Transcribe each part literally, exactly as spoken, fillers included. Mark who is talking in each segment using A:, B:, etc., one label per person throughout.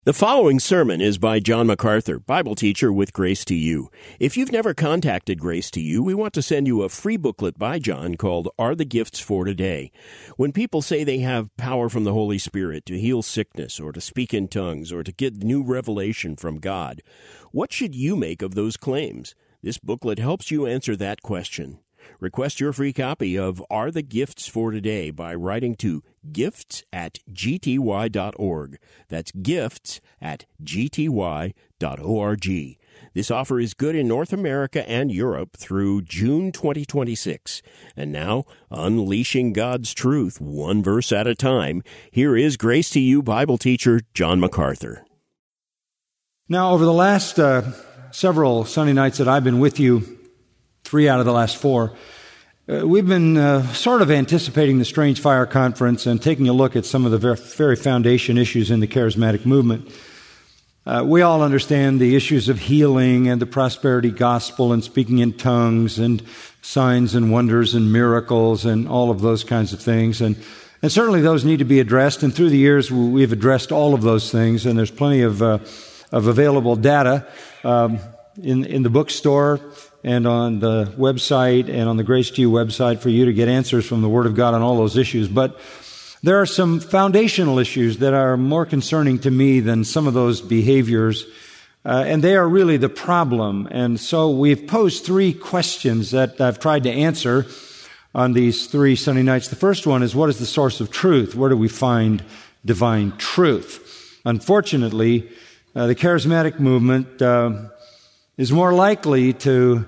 A: The following sermon is by John MacArthur, Bible teacher with Grace to You. If you've never contacted Grace to You, we want to send you a free booklet by John called Are the Gifts for Today? When people say they have power from the Holy Spirit to heal sickness or to speak in tongues or to get new revelation from God, what should you make of those claims? This booklet helps you answer that question. Request your free copy of Are the Gifts for Today by writing to gifts at g t y dot org. That's gifts at g t y dot org. This offer is good in North America and Europe through June twenty twenty-six. And now, unleashing God's truth one verse at a time, here is Grace to You Bible teacher John MacArthur.
B: Now, over the last uh, several Sunday nights that I've been with you, three out of the last four, uh, we've been uh, sort of anticipating the Strange Fire Conference and taking a look at some of the very, very foundation issues in the charismatic movement. Uh, we all understand the issues of healing and the prosperity gospel and speaking in tongues and signs and wonders and miracles and all of those kinds of things. And, and certainly those need to be addressed. And through the years, we've addressed all of those things. And there's plenty of, uh, of available data um, in, in the bookstore and on the website and on the Grace to You website for you to get answers from the Word of God on all those issues. But there are some foundational issues that are more concerning to me than some of those behaviors, uh, and they are really the problem. And so we've posed three questions that I've tried to answer on these three Sunday nights. The first one is, what is the source of truth? Where do we find divine truth? Unfortunately, uh, the charismatic movement uh, is more likely to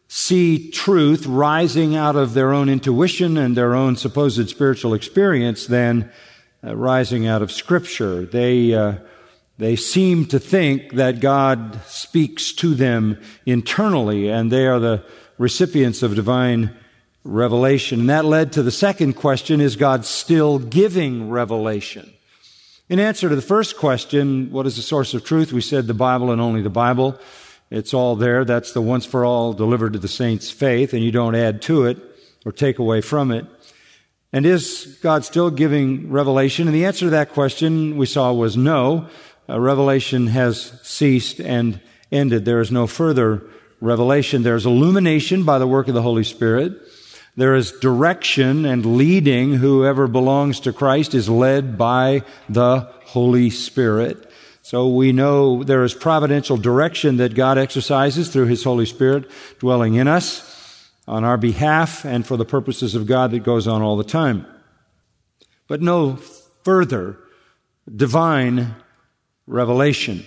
B: see truth rising out of their own intuition and their own supposed spiritual experience than uh, rising out of Scripture. They uh, they seem to think that God speaks to them internally, and they are the recipients of divine revelation. And that led to the second question, is God still giving revelation? In answer to the first question, what is the source of truth? We said the Bible and only the Bible. It's all there. That's the once for all delivered to the saints' faith, and you don't add to it or take away from it. And is God still giving revelation? And the answer to that question we saw was no. Uh, revelation has ceased and ended. There is no further revelation. There is illumination by the work of the Holy Spirit. There is direction and leading. Whoever belongs to Christ is led by the Holy Spirit. So we know there is providential direction that God exercises through His Holy Spirit dwelling in us on our behalf and for the purposes of God that goes on all the time. But no further divine revelation.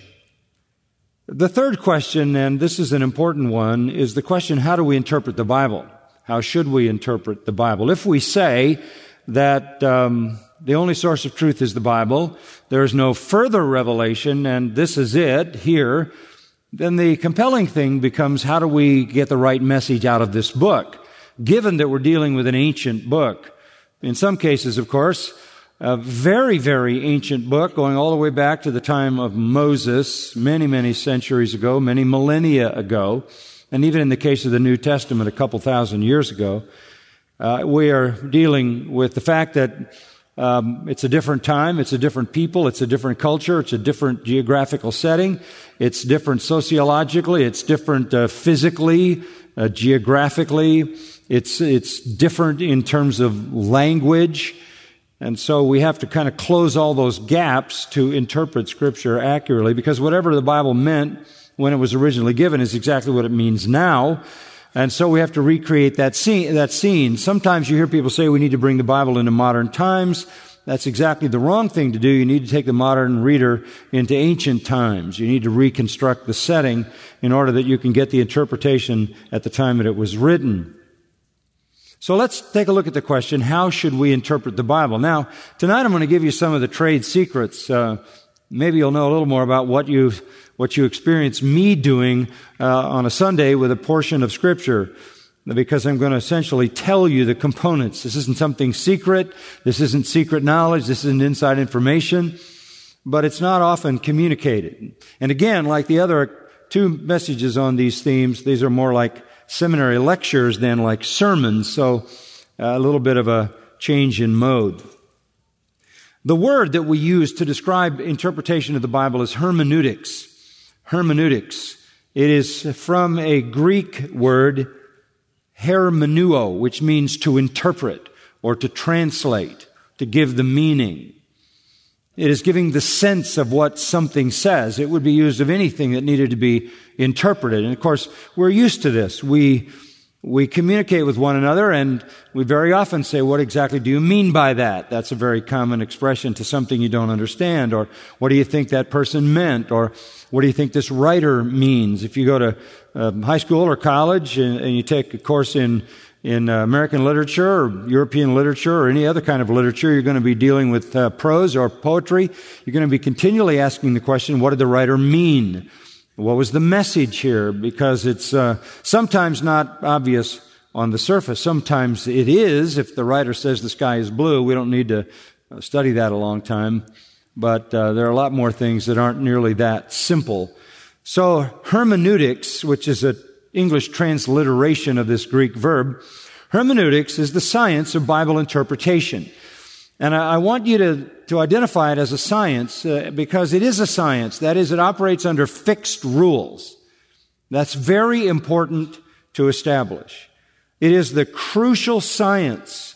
B: The third question, and this is an important one, is the question, how do we interpret the Bible? How should we interpret the Bible? If we say that um, the only source of truth is the Bible, there is no further revelation, and this is it here, then the compelling thing becomes, how do we get the right message out of this book, given that we're dealing with an ancient book? In some cases, of course, a very, very ancient book, going all the way back to the time of Moses, many, many centuries ago, many millennia ago, and even in the case of the New Testament, a couple thousand years ago. Uh, we are dealing with the fact that Um, it's a different time, it's a different people, it's a different culture, it's a different geographical setting, it's different sociologically, it's different uh, physically, uh, geographically, it's it's different in terms of language, and so we have to kind of close all those gaps to interpret Scripture accurately, because whatever the Bible meant when it was originally given is exactly what it means now. And so we have to recreate that scene, that scene. Sometimes you hear people say we need to bring the Bible into modern times. That's exactly the wrong thing to do. You need to take the modern reader into ancient times. You need to reconstruct the setting in order that you can get the interpretation at the time that it was written. So let's take a look at the question, how should we interpret the Bible? Now, tonight I'm going to give you some of the trade secrets. Uh, maybe you'll know a little more about what you what you experience me doing uh, on a Sunday with a portion of Scripture, because I'm going to essentially tell you the components. This isn't something secret. This isn't secret knowledge. This isn't inside information. But it's not often communicated. And again, like the other two messages on these themes, these are more like seminary lectures than like sermons. So uh, a little bit of a change in mode. The word that we use to describe interpretation of the Bible is hermeneutics. Hermeneutics. It is from a Greek word, hermeneuo, which means to interpret or to translate, to give the meaning. It is giving the sense of what something says. It would be used of anything that needed to be interpreted. And of course, we're used to this. We we communicate with one another, and we very often say, what exactly do you mean by that? That's a very common expression to something you don't understand. Or what do you think that person meant? Or what do you think this writer means? If you go to um, high school or college and, and you take a course in in uh, American literature or European literature or any other kind of literature, you're going to be dealing with uh, prose or poetry. You're going to be continually asking the question, what did the writer mean? What was the message here? Because it's uh, sometimes not obvious on the surface. Sometimes it is. If the writer says the sky is blue, we don't need to study that a long time. But uh, there are a lot more things that aren't nearly that simple. So hermeneutics, which is an English transliteration of this Greek verb, hermeneutics is the science of Bible interpretation. And I, I want you to, to identify it as a science uh, because it is a science. That is, it operates under fixed rules. That's very important to establish. It is the crucial science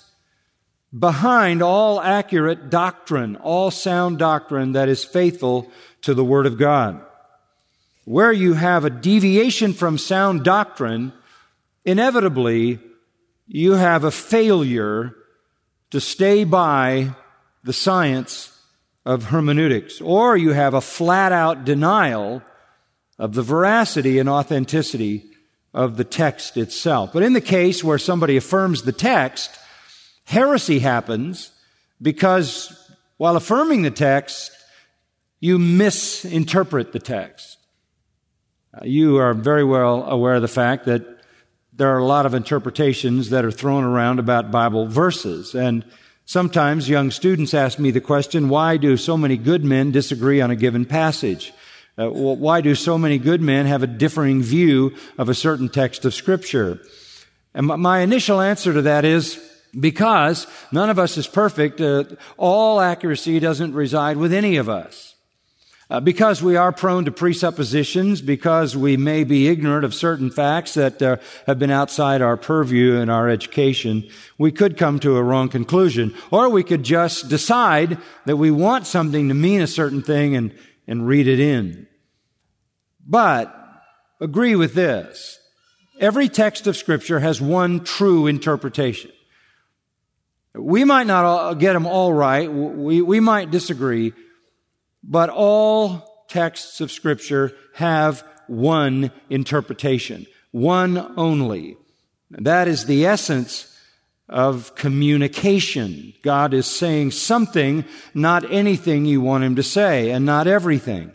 B: behind all accurate doctrine, all sound doctrine that is faithful to the Word of God. Where you have a deviation from sound doctrine, inevitably you have a failure to stay by the science of hermeneutics, or you have a flat-out denial of the veracity and authenticity of the text itself. But in the case where somebody affirms the text, heresy happens because while affirming the text, you misinterpret the text. You are very well aware of the fact that there are a lot of interpretations that are thrown around about Bible verses. And sometimes young students ask me the question, why do so many good men disagree on a given passage? Uh, why do so many good men have a differing view of a certain text of Scripture? And my initial answer to that is, because none of us is perfect, uh, all accuracy doesn't reside with any of us. Uh, because we are prone to presuppositions, because we may be ignorant of certain facts that uh, have been outside our purview in our education, we could come to a wrong conclusion. Or we could just decide that we want something to mean a certain thing and, and read it in. But agree with this. Every text of Scripture has one true interpretation. We might not all get them all right. We, we might disagree. But all texts of Scripture have one interpretation, one only. That is the essence of communication. God is saying something, not anything you want Him to say, and not everything.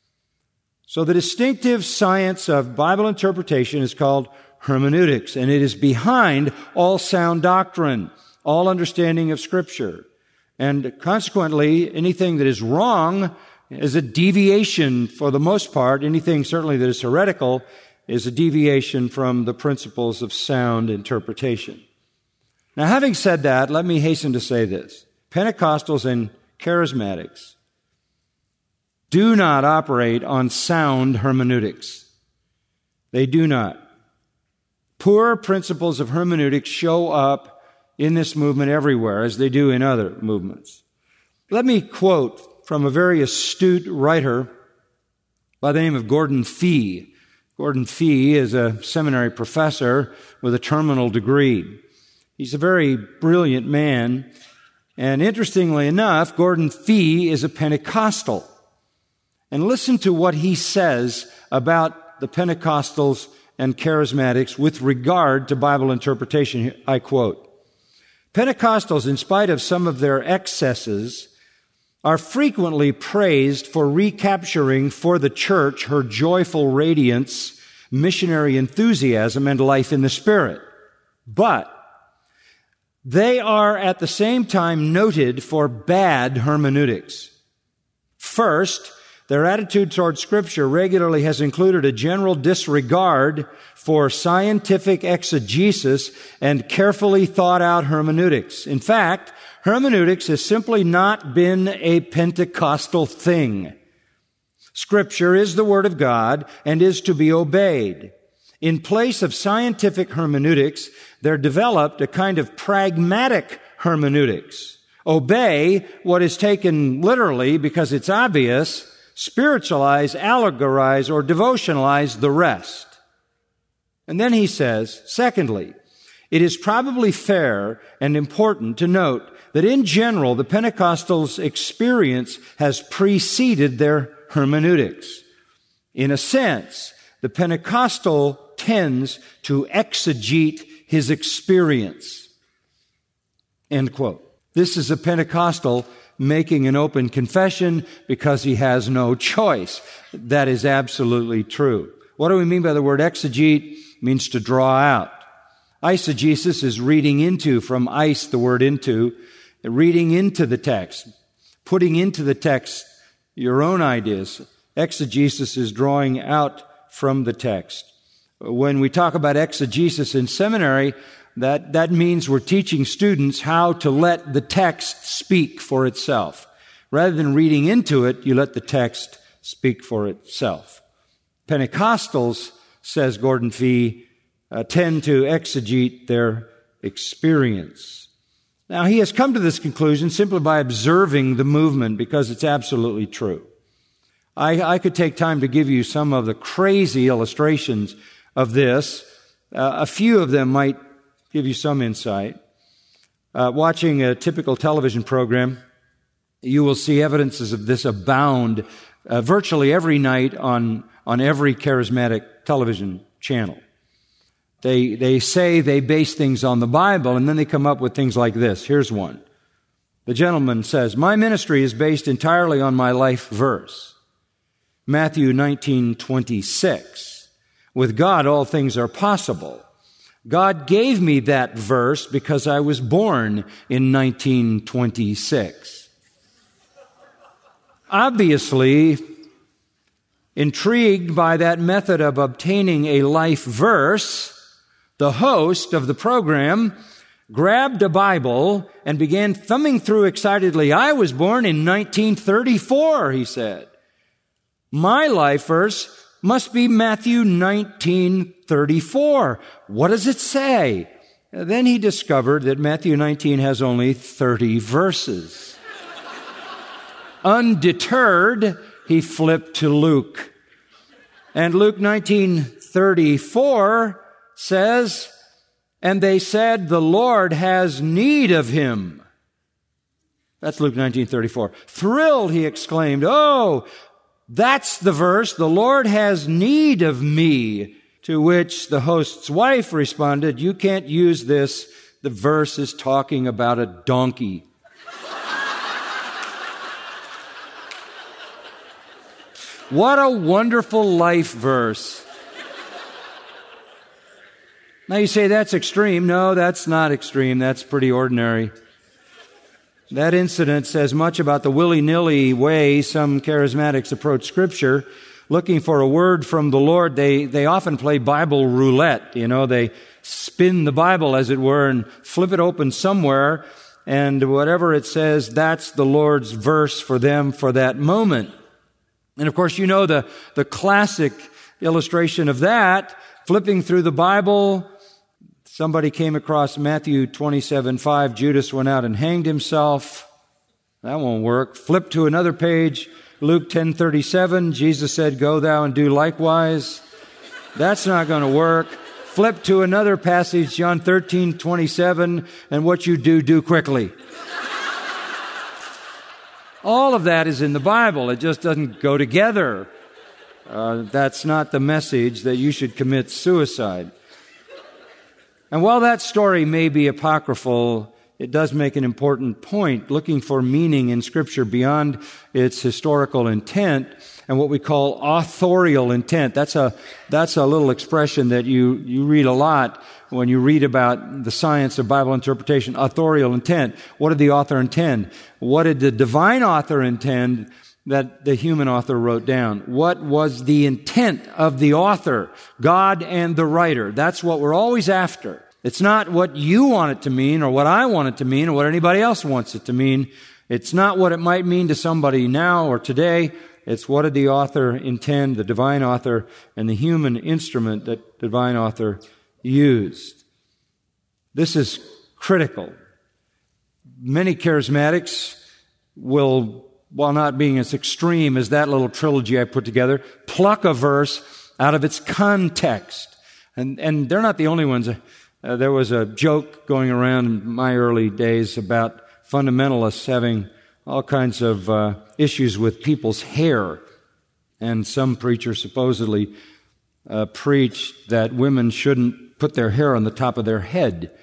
B: So the distinctive science of Bible interpretation is called hermeneutics, and it is behind all sound doctrine, all understanding of Scripture. And consequently, anything that is wrong is a deviation for the most part. Anything certainly that is heretical is a deviation from the principles of sound interpretation. Now, having said that, let me hasten to say this. Pentecostals and charismatics do not operate on sound hermeneutics. They do not. Poor principles of hermeneutics show up in this movement everywhere, as they do in other movements. Let me quote from a very astute writer by the name of Gordon Fee. Gordon Fee is a seminary professor with a terminal degree. He's a very brilliant man, and interestingly enough, Gordon Fee is a Pentecostal. And listen to what he says about the Pentecostals and charismatics with regard to Bible interpretation. I quote, Pentecostals, in spite of some of their excesses, are frequently praised for recapturing for the church her joyful radiance, missionary enthusiasm, and life in the Spirit. But they are at the same time noted for bad hermeneutics. First, their attitude toward Scripture regularly has included a general disregard for scientific exegesis and carefully thought out hermeneutics. In fact, Hermeneutics has simply not been a Pentecostal thing. Scripture is the Word of God and is to be obeyed. In place of scientific hermeneutics, there developed a kind of pragmatic hermeneutics. Obey what is taken literally because it's obvious, spiritualize, allegorize, or devotionalize the rest. And then he says, secondly, it is probably fair and important to note that in general, the Pentecostals' experience has preceded their hermeneutics. In a sense, the Pentecostal tends to exegete his experience. End quote. This is a Pentecostal making an open confession because he has no choice. That is absolutely true. What do we mean by the word exegete? It means to draw out. Eisegesis is reading into, from eis, the word into, reading into the text, putting into the text your own ideas. Exegesis is drawing out from the text. When we talk about exegesis in seminary, that, that means we're teaching students how to let the text speak for itself. Rather than reading into it, you let the text speak for itself. Pentecostals, says Gordon Fee, uh, tend to exegete their experience. Now, he has come to this conclusion simply by observing the movement because it's absolutely true. I, I could take time to give you some of the crazy illustrations of this. Uh, a few of them might give you some insight. Uh, watching a typical television program, you will see evidences of this abound uh, virtually every night on, on every charismatic television channel. They, they say they base things on the Bible, and then they come up with things like this. Here's one. The gentleman says, "My ministry is based entirely on my life verse. Matthew nineteen twenty-six. With God, all things are possible. God gave me that verse because I was born in nineteen twenty-six. Obviously, intrigued by that method of obtaining a life verse, the host of the program grabbed a Bible and began thumbing through excitedly. "I was born in nineteen thirty-four, he said. "My life verse must be Matthew nineteen thirty-four. What does it say?" Then he discovered that Matthew nineteen has only thirty verses. Undeterred, he flipped to Luke. And Luke nineteen thirty-four says, "And they said, 'The Lord has need of him.'" That's Luke nineteen thirty-four. Thrilled, he exclaimed, "Oh, that's the verse, 'The Lord has need of me.'" To which the host's wife responded, "You can't use this. The verse is talking about a donkey." What a wonderful life verse. Now you say that's extreme. No, that's not extreme. That's pretty ordinary. That incident says much about the willy-nilly way some charismatics approach Scripture. Looking for a word from the Lord, they, they often play Bible roulette. You know, they spin the Bible, as it were, and flip it open somewhere, and whatever it says, that's the Lord's verse for them for that moment. And of course, you know the, the classic illustration of that, flipping through the Bible. Somebody came across Matthew twenty-seven five, Judas went out and hanged himself. That won't work. Flip to another page, Luke ten thirty-seven, Jesus said, "Go thou and do likewise." That's not going to work. Flip to another passage, John thirteen twenty-seven, and what you do, do quickly. All of that is in the Bible. It just doesn't go together. Uh, that's not the message that you should commit suicide. And while that story may be apocryphal, it does make an important point, looking for meaning in Scripture beyond its historical intent and what we call authorial intent. That's a, that's a little expression that you, you read a lot when you read about the science of Bible interpretation. Authorial intent. What did the author intend? What did the divine author intend that the human author wrote down? What was the intent of the author, God and the writer? That's what we're always after. It's not what you want it to mean or what I want it to mean or what anybody else wants it to mean. It's not what it might mean to somebody now or today. It's what did the author intend, the divine author, and the human instrument that the divine author used. This is critical. Many charismatics will, while not being as extreme as that little trilogy I put together, pluck a verse out of its context. And, and they're not the only ones. Uh, there was a joke going around in my early days about fundamentalists having all kinds of uh, issues with people's hair. And some preacher supposedly uh, preached that women shouldn't put their hair on the top of their head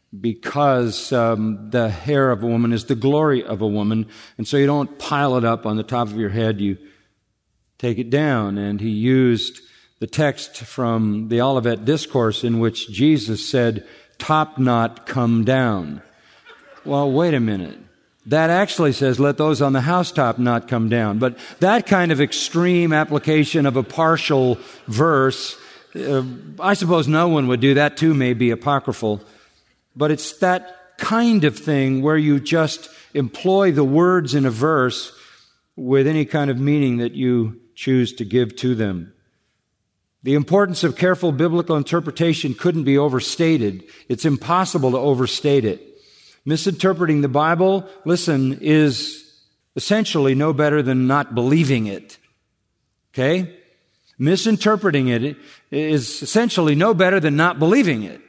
B: because um, the hair of a woman is the glory of a woman. And so you don't pile it up on the top of your head, you take it down. And he used the text from the Olivet Discourse in which Jesus said, "Top knot, come down." Well, wait a minute. That actually says, "Let those on the housetop not come down." But that kind of extreme application of a partial verse, uh, I suppose no one would do that too, may be apocryphal. But it's that kind of thing where you just employ the words in a verse with any kind of meaning that you choose to give to them. The importance of careful biblical interpretation couldn't be overstated. It's impossible to overstate it. Misinterpreting the Bible, listen, is essentially no better than not believing it. Okay? Misinterpreting it is essentially no better than not believing it.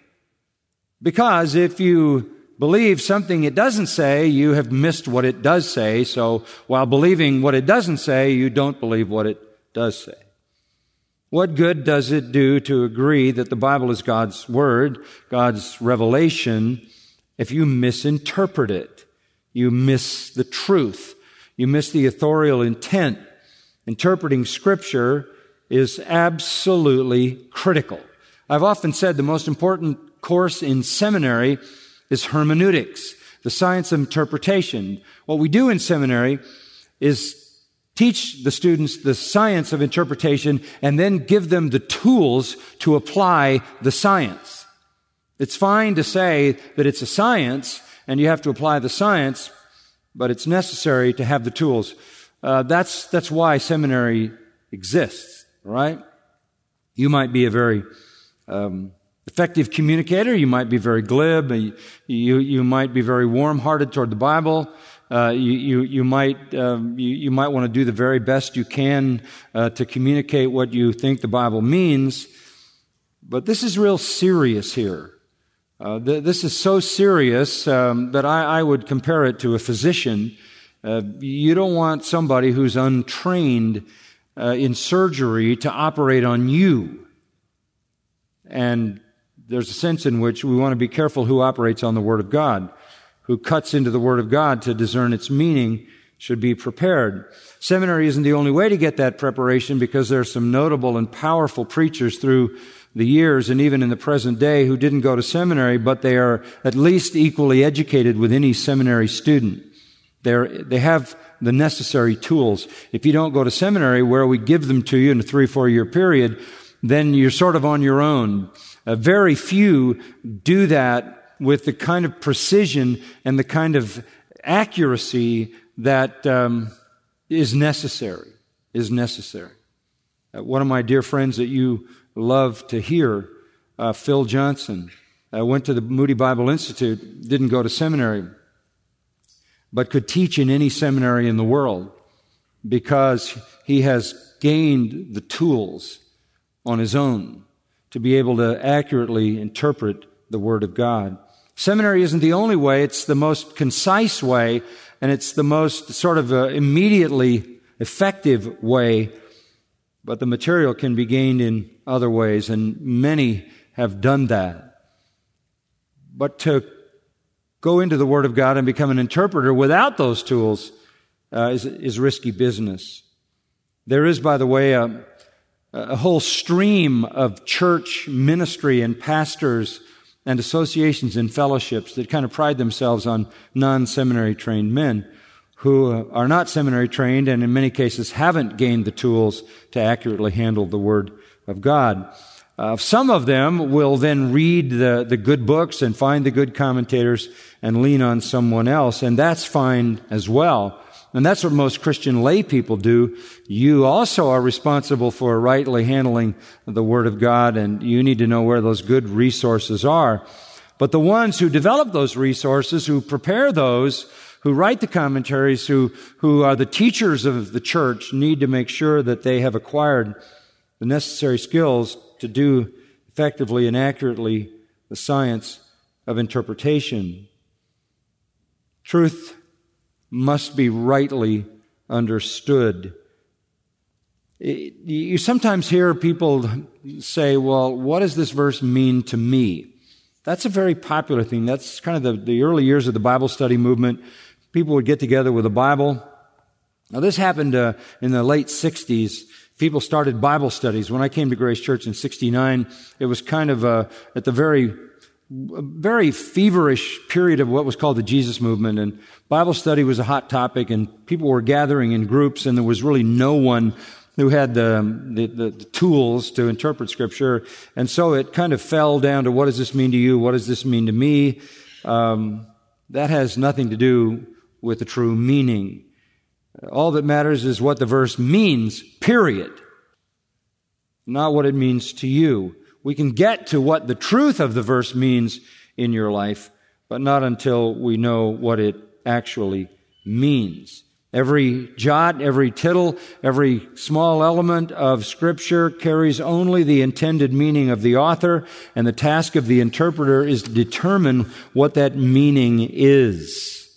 B: Because if you believe something it doesn't say, you have missed what it does say. So while believing what it doesn't say, you don't believe what it does say. What good does it do to agree that the Bible is God's Word, God's revelation, if you misinterpret it? You miss the truth. You miss the authorial intent. Interpreting Scripture is absolutely critical. I've often said the most important course in seminary is hermeneutics, the science of interpretation. What we do in seminary is teach the students the science of interpretation and then give them the tools to apply the science. It's fine to say that it's a science and you have to apply the science, but it's necessary to have the tools. Uh, that's, that's why seminary exists, right? You might be a very um, effective communicator. You might be very glib. You, you, you might be very warm-hearted toward the Bible. Uh, you, you, you might, um, you, you might want to do the very best you can uh, to communicate what you think the Bible means. But this is real serious here. Uh, th- this is so serious um, that I, I would compare it to a physician. Uh, you don't want somebody who's untrained uh, in surgery to operate on you. And there's a sense in which we want to be careful who operates on the Word of God. Who cuts into the Word of God to discern its meaning should be prepared. Seminary isn't the only way to get that preparation, because there are some notable and powerful preachers through the years and even in the present day who didn't go to seminary, but they are at least equally educated with any seminary student. They're, they have the necessary tools. If you don't go to seminary, where we give them to you in a three, four year period, then you're sort of on your own. Uh, very few do that with the kind of precision and the kind of accuracy that um, is necessary, is necessary. Uh, one of my dear friends that you love to hear, uh, Phil Johnson, uh, went to the Moody Bible Institute, didn't go to seminary, but could teach in any seminary in the world because he has gained the tools on his own to be able to accurately interpret the Word of God. Seminary isn't the only way. It's the most concise way, and it's the most sort of uh, immediately effective way. But the material can be gained in other ways, and many have done that. But to go into the Word of God and become an interpreter without those tools uh, is, is risky business. There is, by the way, a, a whole stream of church ministry and pastors and associations and fellowships that kind of pride themselves on non-seminary trained men who are not seminary trained and in many cases haven't gained the tools to accurately handle the Word of God. Uh, some of them will then read the, the good books and find the good commentators and lean on someone else, and that's fine as well. And that's what most Christian lay people do. You also are responsible for rightly handling the Word of God, and you need to know where those good resources are. But the ones who develop those resources, who prepare those, who write the commentaries, who, who are the teachers of the church, need to make sure that they have acquired the necessary skills to do effectively and accurately the science of interpretation. Truth must be rightly understood. You sometimes hear people say, well, what does this verse mean to me? That's a very popular thing. That's kind of the, the early years of the Bible study movement. People would get together with a Bible. Now, this happened uh, in the late sixties. People started Bible studies. When I came to Grace Church in sixty-nine, it was kind of uh, at the very a very feverish period of what was called the Jesus movement, and Bible study was a hot topic, and people were gathering in groups, and there was really no one who had the, the, the tools to interpret Scripture, and so it kind of fell down to, what does this mean to you? What does this mean to me? Um, that has nothing to do with the true meaning. All that matters is what the verse means, period, not what it means to you. We can get to what the truth of the verse means in your life, but not until we know what it actually means. Every jot, every tittle, every small element of Scripture carries only the intended meaning of the author, and the task of the interpreter is to determine what that meaning is.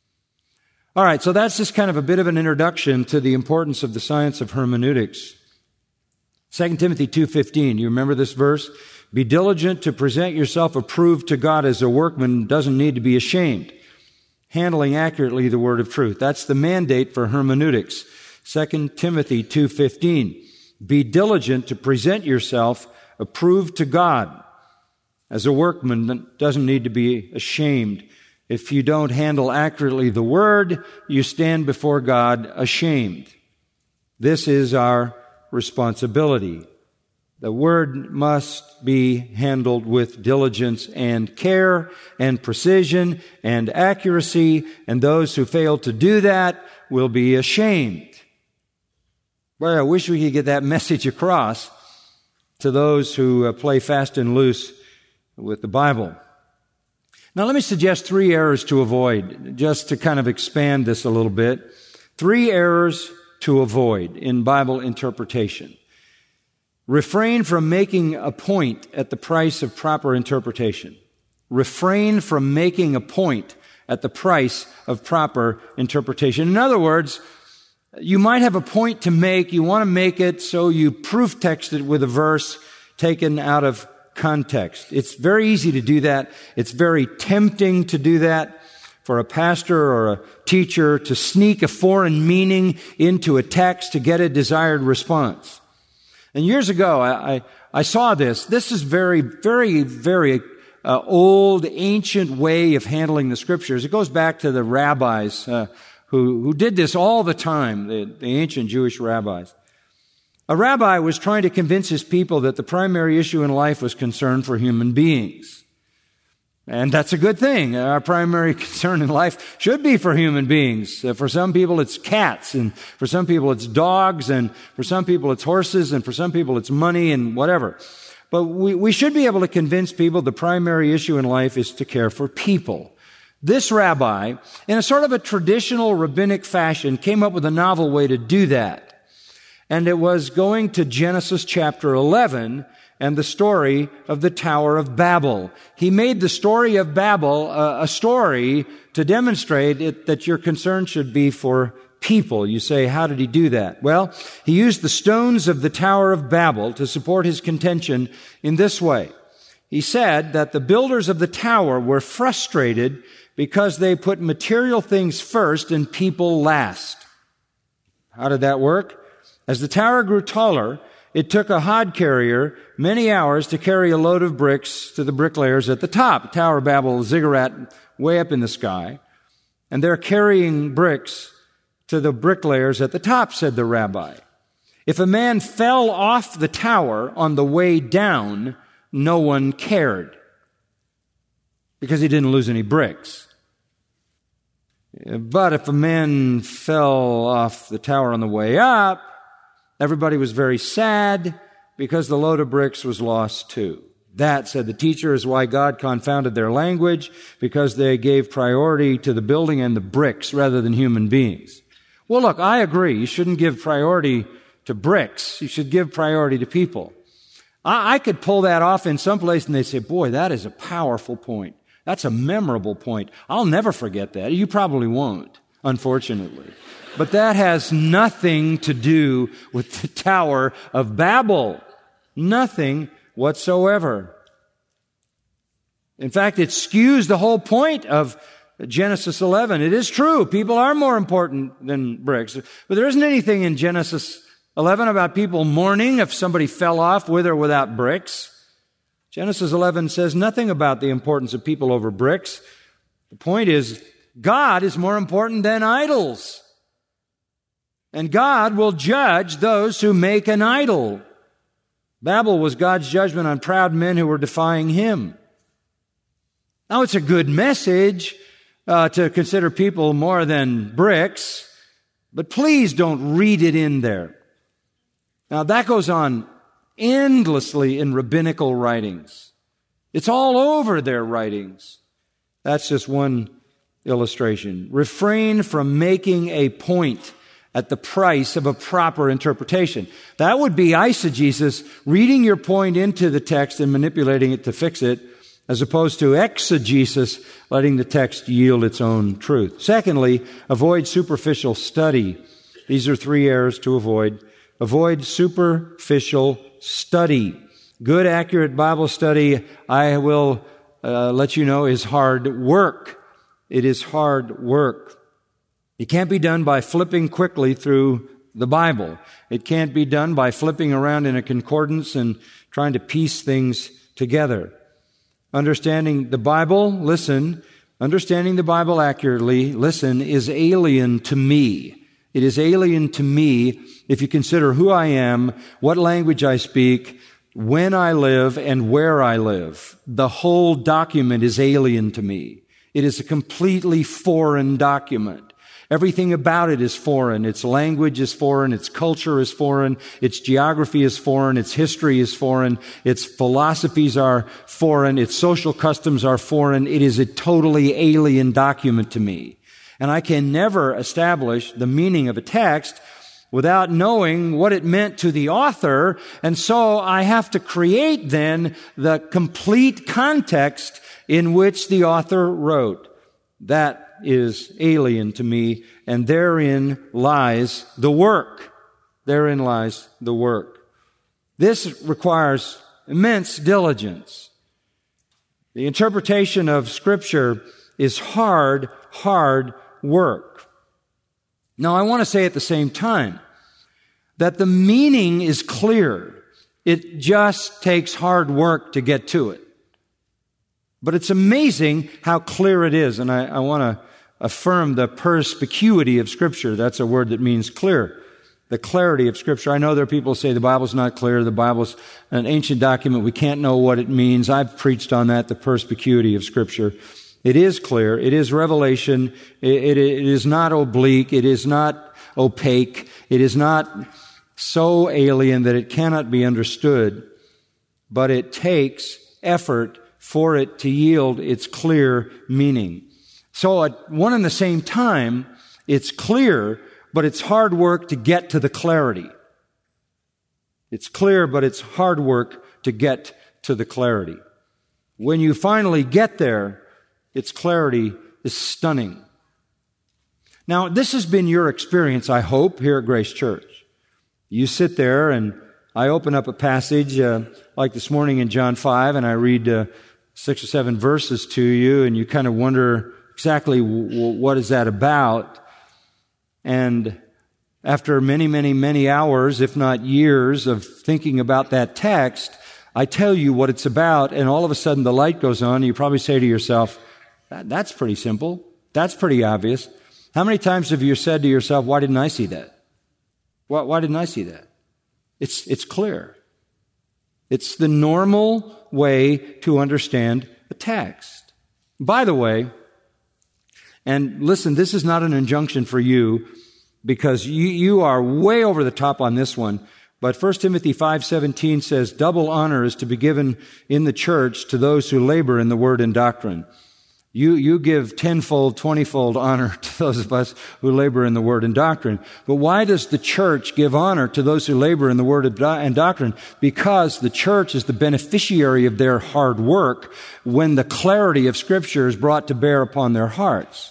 B: All right, so that's just kind of a bit of an introduction to the importance of the science of hermeneutics. Second Timothy two fifteen, you remember this verse? Be diligent to present yourself approved to God as a workman who doesn't need to be ashamed, handling accurately the word of truth. That's the mandate for hermeneutics. Second Timothy two fifteen, be diligent to present yourself approved to God as a workman that doesn't need to be ashamed. If you don't handle accurately the word, you stand before God ashamed. This is our responsibility. The word must be handled with diligence and care and precision and accuracy, and those who fail to do that will be ashamed. Boy, I wish we could get that message across to those who play fast and loose with the Bible. Now, let me suggest three errors to avoid, just to kind of expand this a little bit. Three errors to avoid in Bible interpretation. Refrain from making a point at the price of proper interpretation. Refrain from making a point at the price of proper interpretation. In other words, you might have a point to make, you want to make it, so you proof text it with a verse taken out of context. It's very easy to do that. It's very tempting to do that for a pastor or a teacher to sneak a foreign meaning into a text to get a desired response. And years ago, I, I, I saw this. This is very, very, very uh, old, ancient way of handling the Scriptures. It goes back to the rabbis uh, who, who did this all the time, the, the ancient Jewish rabbis. A rabbi was trying to convince his people that the primary issue in life was concern for human beings. And that's a good thing. Our primary concern in life should be for human beings. Uh, for some people, it's cats, and for some people, it's dogs, and for some people, it's horses, and for some people, it's money, and whatever. But we, we should be able to convince people the primary issue in life is to care for people. This rabbi, in a sort of a traditional rabbinic fashion, came up with a novel way to do that. And it was going to Genesis chapter eleven and the story of the Tower of Babel. He made the story of Babel uh, a story to demonstrate it, that your concern should be for people. You say, how did he do that? Well, he used the stones of the Tower of Babel to support his contention in this way. He said that the builders of the tower were frustrated because they put material things first and people last. How did that work? As the tower grew taller, it took a hod carrier many hours to carry a load of bricks to the bricklayers at the top. The Tower of Babel, ziggurat, way up in the sky. And they're carrying bricks to the bricklayers at the top, said the rabbi. If a man fell off the tower on the way down, no one cared because he didn't lose any bricks. But if a man fell off the tower on the way up, everybody was very sad because the load of bricks was lost too. That, said the teacher, is why God confounded their language, because they gave priority to the building and the bricks rather than human beings. Well, look, I agree. You shouldn't give priority to bricks. You should give priority to people. I, I could pull that off in some place and they say, boy, that is a powerful point. That's a memorable point. I'll never forget that. You probably won't, unfortunately. But that has nothing to do with the Tower of Babel. Nothing whatsoever. In fact, it skews the whole point of Genesis eleven. It is true, people are more important than bricks. But there isn't anything in Genesis eleven about people mourning if somebody fell off with or without bricks. Genesis eleven says nothing about the importance of people over bricks. The point is, God is more important than idols. And God will judge those who make an idol. Babel was God's judgment on proud men who were defying Him. Now, it's a good message uh, to consider people more than bricks, but please don't read it in there. Now, that goes on endlessly in rabbinical writings. It's all over their writings. That's just one illustration. Refrain from making a point at the price of a proper interpretation. That would be eisegesis, reading your point into the text and manipulating it to fix it, as opposed to exegesis, letting the text yield its own truth. Secondly, avoid superficial study. These are three errors to avoid. Avoid superficial study. Good, accurate Bible study, I will uh, let you know, is hard work. It is hard work. It can't be done by flipping quickly through the Bible. It can't be done by flipping around in a concordance and trying to piece things together. Understanding the Bible, listen, understanding the Bible accurately, listen, is alien to me. It is alien to me if you consider who I am, what language I speak, when I live, and where I live. The whole document is alien to me. It is a completely foreign document. Everything about it is foreign. Its language is foreign. Its culture is foreign. Its geography is foreign. Its history is foreign. Its philosophies are foreign. Its social customs are foreign. It is a totally alien document to me. And I can never establish the meaning of a text without knowing what it meant to the author. And so I have to create then the complete context in which the author wrote. That is alien to me, and therein lies the work. Therein lies the work. This requires immense diligence. The interpretation of Scripture is hard, hard work. Now, I want to say at the same time that the meaning is clear. It just takes hard work to get to it. But it's amazing how clear it is, and I, I want to affirm the perspicuity of Scripture. That's a word that means clear. The clarity of Scripture. I know there are people who say the Bible's not clear, the Bible's an ancient document, we can't know what it means. I've preached on that, the perspicuity of Scripture. It is clear, it is revelation, it, it, it is not oblique, it is not opaque, it is not so alien that it cannot be understood, but it takes effort for it to yield its clear meaning. So at one and the same time, it's clear, but it's hard work to get to the clarity. It's clear, but it's hard work to get to the clarity. When you finally get there, its clarity is stunning. Now, this has been your experience, I hope, here at Grace Church. You sit there and I open up a passage uh, like this morning in John five, and I read uh, six or seven verses to you, and you kind of wonder exactly w- what is that about. And after many, many, many hours, if not years, of thinking about that text, I tell you what it's about, and all of a sudden the light goes on, and you probably say to yourself, that, that's pretty simple. That's pretty obvious. How many times have you said to yourself, why didn't I see that? Why, why didn't I see that? It's, it's clear. It's the normal way to understand a text. By the way, and listen, this is not an injunction for you because you, you are way over the top on this one. But First Timothy five seventeen says, double honor is to be given in the church to those who labor in the word and doctrine. You, you give tenfold, twentyfold honor to those of us who labor in the word and doctrine. But why does the church give honor to those who labor in the word and doctrine? Because the church is the beneficiary of their hard work when the clarity of Scripture is brought to bear upon their hearts.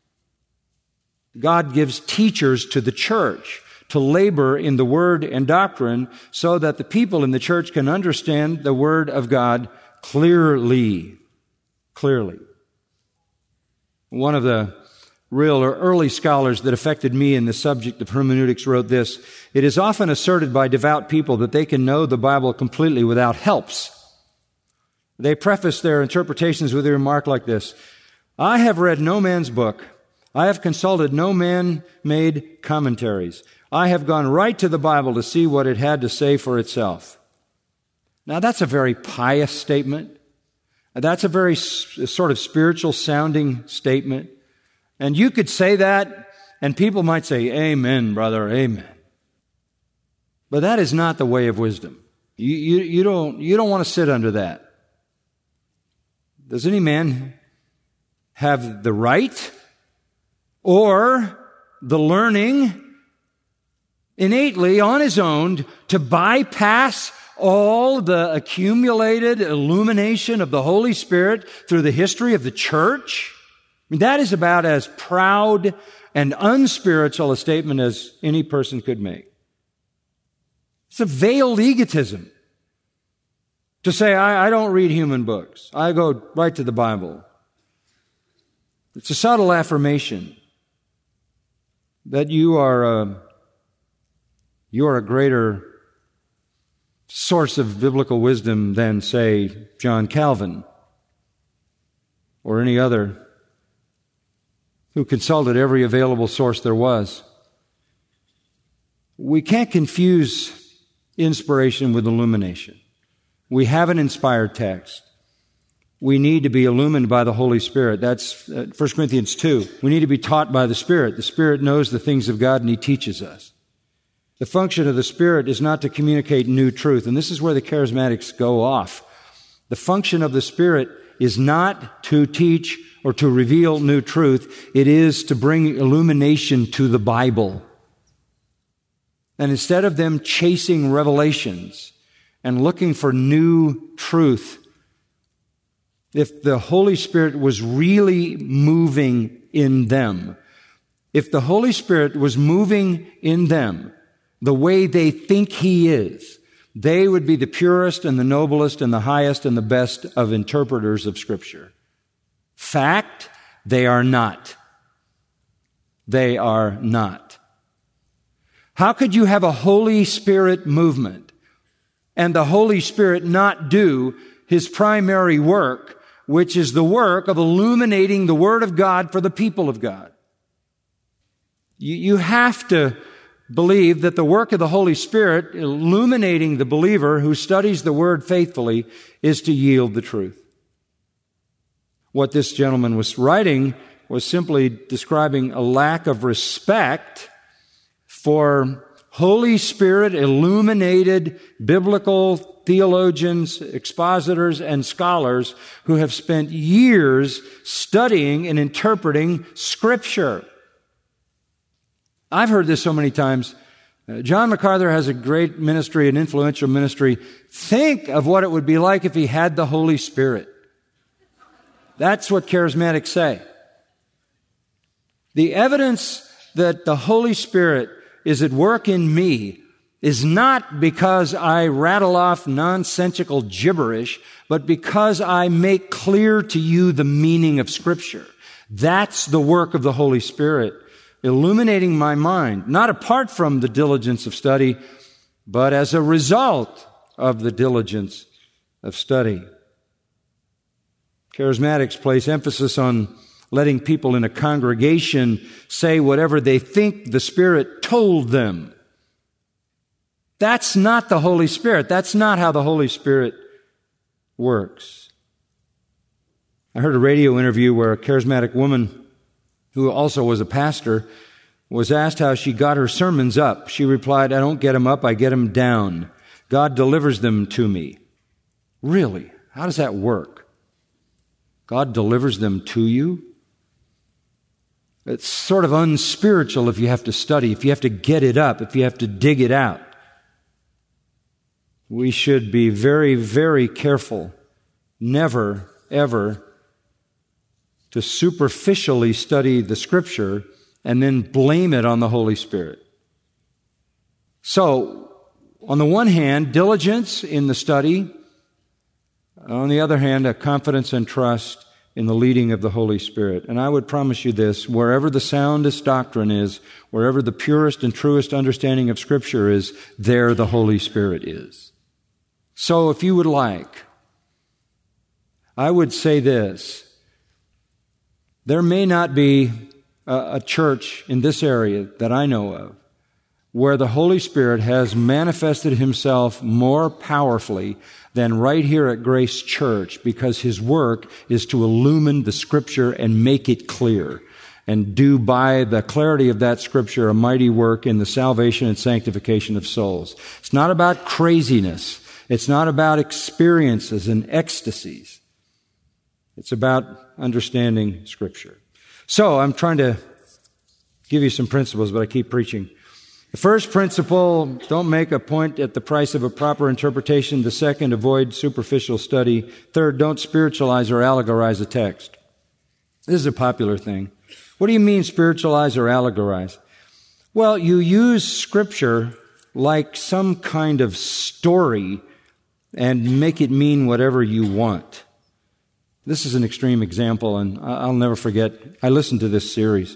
B: God gives teachers to the church to labor in the word and doctrine so that the people in the church can understand the word of God clearly. Clearly. One of the real or early scholars that affected me in the subject of hermeneutics wrote this: it is often asserted by devout people that they can know the Bible completely without helps. They preface their interpretations with a remark like this: I have read no man's book. I have consulted no man-made commentaries. I have gone right to the Bible to see what it had to say for itself. Now that's a very pious statement. That's a very sort of spiritual sounding statement. And you could say that, and people might say, amen, brother, amen. But that is not the way of wisdom. You, you, you don't, you don't want to sit under that. Does any man have the right or the learning innately on his own to bypass all the accumulated illumination of the Holy Spirit through the history of the church? I mean, that is about as proud and unspiritual a statement as any person could make. It's a veiled egotism to say, I, I don't read human books. I go right to the Bible. It's a subtle affirmation that you are a, you are a greater source of biblical wisdom than, say, John Calvin or any other who consulted every available source there was. We can't confuse inspiration with illumination. We have an inspired text. We need to be illumined by the Holy Spirit. That's uh, First Corinthians two. We need to be taught by the Spirit. The Spirit knows the things of God and He teaches us. The function of the Spirit is not to communicate new truth, and this is where the charismatics go off. The function of the Spirit is not to teach or to reveal new truth. It is to bring illumination to the Bible. And instead of them chasing revelations and looking for new truth, if the Holy Spirit was really moving in them, if the Holy Spirit was moving in them the way they think He is, they would be the purest and the noblest and the highest and the best of interpreters of Scripture. Fact, they are not. They are not. How could you have a Holy Spirit movement and the Holy Spirit not do His primary work, which is the work of illuminating the Word of God for the people of God? You, you have to believe that the work of the Holy Spirit, illuminating the believer who studies the Word faithfully, is to yield the truth. What this gentleman was writing was simply describing a lack of respect for Holy Spirit illuminated biblical theologians, expositors, and scholars who have spent years studying and interpreting Scripture. I've heard this so many times. Uh, John MacArthur has a great ministry, an influential ministry. Think of what it would be like if he had the Holy Spirit. That's what charismatics say. The evidence that the Holy Spirit is at work in me is not because I rattle off nonsensical gibberish, but because I make clear to you the meaning of Scripture. That's the work of the Holy Spirit, illuminating my mind, not apart from the diligence of study, but as a result of the diligence of study. Charismatics place emphasis on letting people in a congregation say whatever they think the Spirit told them. That's not the Holy Spirit. That's not how the Holy Spirit works. I heard a radio interview where a charismatic woman who also was a pastor was asked how she got her sermons up. She replied, I don't get them up, I get them down. God delivers them to me. Really? How does that work? God delivers them to you? It's sort of unspiritual if you have to study, if you have to get it up, if you have to dig it out. We should be very, very careful never, ever to superficially study the Scripture and then blame it on the Holy Spirit. So, on the one hand, diligence in the study. On the other hand, a confidence and trust in the leading of the Holy Spirit. And I would promise you this, wherever the soundest doctrine is, wherever the purest and truest understanding of Scripture is, there the Holy Spirit is. So if you would like, I would say this. There may not be a, a church in this area that I know of where the Holy Spirit has manifested Himself more powerfully than right here at Grace Church, because His work is to illumine the Scripture and make it clear, and do by the clarity of that Scripture a mighty work in the salvation and sanctification of souls. It's not about craziness. It's not about experiences and ecstasies. It's about understanding Scripture. So I'm trying to give you some principles, but I keep preaching. The first principle, don't make a point at the price of a proper interpretation. The second, avoid superficial study. Third, don't spiritualize or allegorize a text. This is a popular thing. What do you mean spiritualize or allegorize? Well, you use Scripture like some kind of story and make it mean whatever you want. This is an extreme example, and I'll never forget. I listened to this series.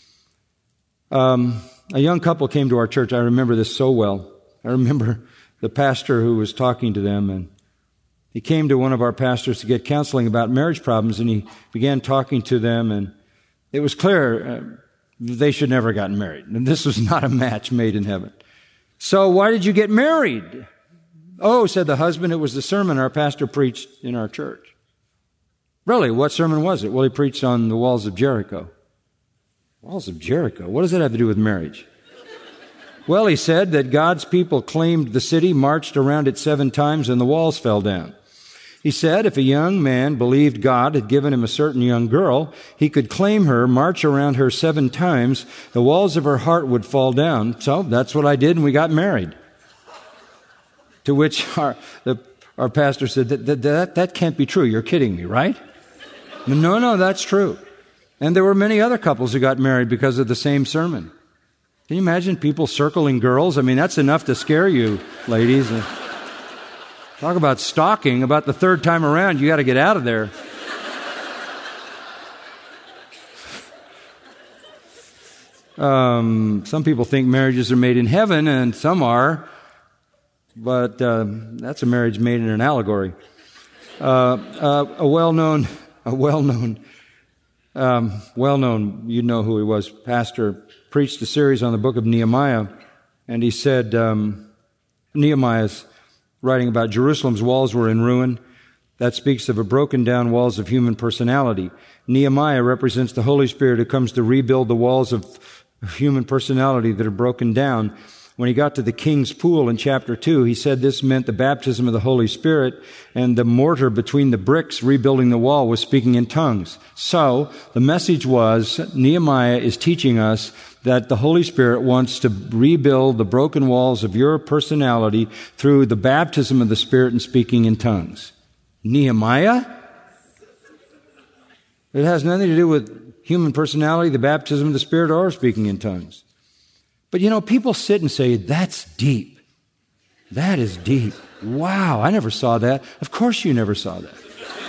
B: Um... A young couple came to our church. I remember this so well. I remember the pastor who was talking to them, and he came to one of our pastors to get counseling about marriage problems, and he began talking to them, and it was clear uh, they should never have gotten married. And this was not a match made in heaven. So why did you get married? Oh, said the husband, it was the sermon our pastor preached in our church. Really, what sermon was it? Well, he preached on the walls of Jericho. Walls of Jericho? What does that have to do with marriage? Well, he said that God's people claimed the city, marched around it seven times, and the walls fell down. He said if a young man believed God had given him a certain young girl, he could claim her, march around her seven times, the walls of her heart would fall down. So that's what I did, and we got married. To which our, the, our pastor said, that, that, that, that can't be true. You're kidding me, right? No, no, that's true. And there were many other couples who got married because of the same sermon. Can you imagine people circling girls? I mean, that's enough to scare you, ladies. Talk about stalking. About the third time around, you got to get out of there. Um, some people think marriages are made in heaven, and some are. But uh, that's a marriage made in an allegory. Uh, uh, a well-known, a well-known... Um, well-known, you know who he was, pastor, preached a series on the book of Nehemiah, and he said, um, Nehemiah's writing about Jerusalem's walls were in ruin. That speaks of a broken down walls of human personality. Nehemiah represents the Holy Spirit who comes to rebuild the walls of human personality that are broken down. When he got to the king's pool in chapter two, he said this meant the baptism of the Holy Spirit, and the mortar between the bricks rebuilding the wall was speaking in tongues. So, the message was, Nehemiah is teaching us that the Holy Spirit wants to rebuild the broken walls of your personality through the baptism of the Spirit and speaking in tongues. Nehemiah? It has nothing to do with human personality, the baptism of the Spirit, or speaking in tongues. But you know, people sit and say, that's deep. That is deep. Wow, I never saw that. Of course you never saw that.